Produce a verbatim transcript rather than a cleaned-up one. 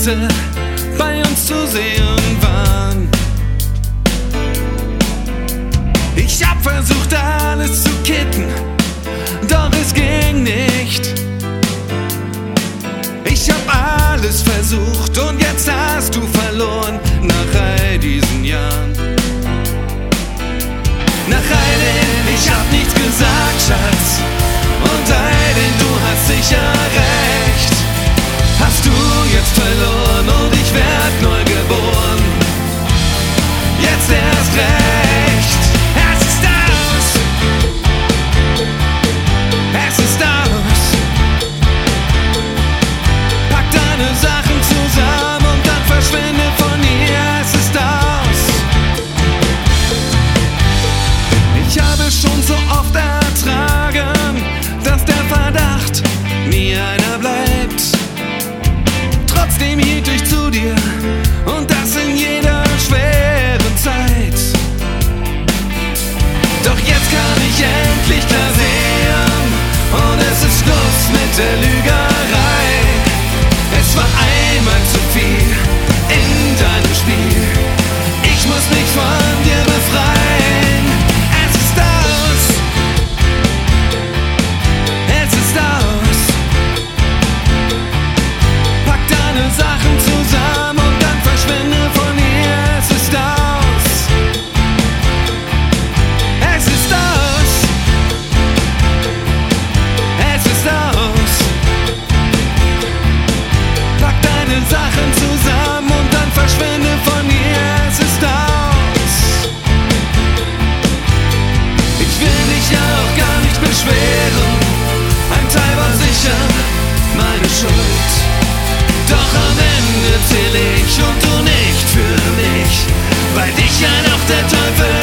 Leute bei uns zu sehen waren. Ich hab versucht alles zu kitten, doch es ging nicht. Ich hab alles versucht und jetzt hast du verloren nach all diesen Jahren. Nach all dem, ich hab nichts gesagt, Schatz, und all dem, du hast sicher recht. Hast du jetzt verloren und ich werd neu geboren. Jetzt erst recht. Es ist aus. Es ist aus. Pack deine Sachen zusammen und dann verschwinde von hier. Es ist aus. Ich habe schon so oft ertragen, dass der Verdacht nie einer bleibt. Trotzdem hielt ich zu dir und das in jeder schweren Zeit. Doch jetzt kann ich endlich klar sehen und es ist Schluss mit der Lügerei. Es war einmal zu viel in deinem Spiel. Ich muss mich von dir befreien. Es ist aus. Es ist aus. Pack deine Sachen zusammen und dann verschwinde von hier. Es ist aus. Es ist aus. Es ist aus. Pack deine Sachen zusammen und dann verschwinde von hier. Es ist aus. Ich will mich ja auch gar nicht beschweren. Ein Teil war sicher meine Schuld. Doch am Ende zähl ich und du nicht für mich, weil dich ja noch der Teufel